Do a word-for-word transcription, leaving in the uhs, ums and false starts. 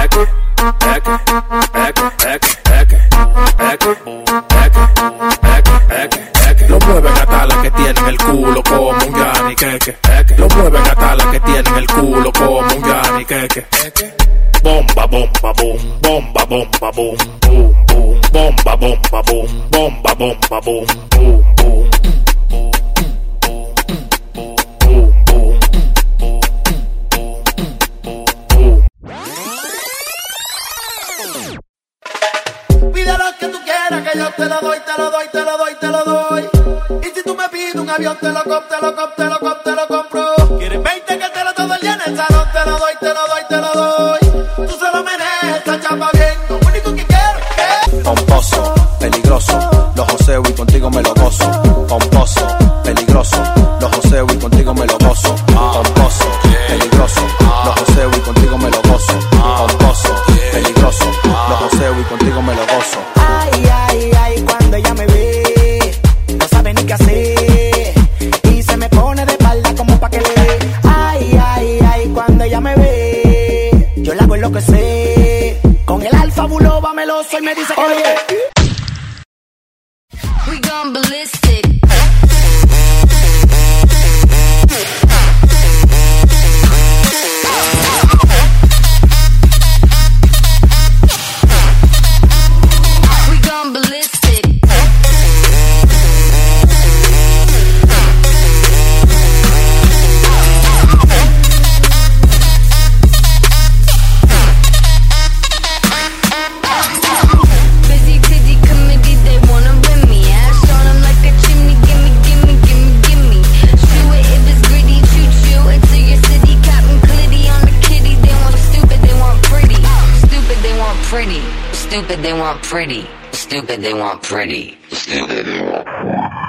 Lo mueven hasta las que tienen el culo como un Yanni Queque. Lo mueven hasta las que tienen el culo como un Yanni Queque. Bomba, bomba, boom, bomba, bomba, boom, boom, boom, bomba, bomba, boom, bomba, bomba, boom, boom, boom. Pide lo que tú quieras, que yo te lo doy, te lo doy, te lo doy, te lo doy. Y si tú me pides un avión, te lo compro, te lo compro, te lo compro, te lo compro. ¿Quieres veinte que te lo todo el día en el salón? Te lo doy, te lo doy, te lo doy. Tú solo meneas esta chapa bien, lo único que quiero es que... Pomposo, peligroso, los joseo y contigo me lo gozo. Pomposo, peligroso, los joseo y contigo me lo gozo. Pomposo, peligroso, los joseo y contigo me lo gozo. Pomposo, peligroso, los joseo y contigo me lo gozo. Ay, ay, ay, cuando ella me ve, no sabe ni qué hacer. Y se me pone de espalda como pa' que le dé. Ay, ay, ay, cuando ella me ve, yo la hago enloquecer. Con el alfa buloba meloso y me dice que oye. We gone ballistic. We gone ballistic. Busy titty committee, they wanna win me. Ash on 'em like a chimney, gimme, gimme, gimme, gimme. Shoot it if it's gritty, shoot you into your city. Captain Clitty on the kitty, they want stupid, they want pretty. Stupid, they want pretty. Stupid, they want pretty. Stupid, they want pretty. Stupid, they want pretty.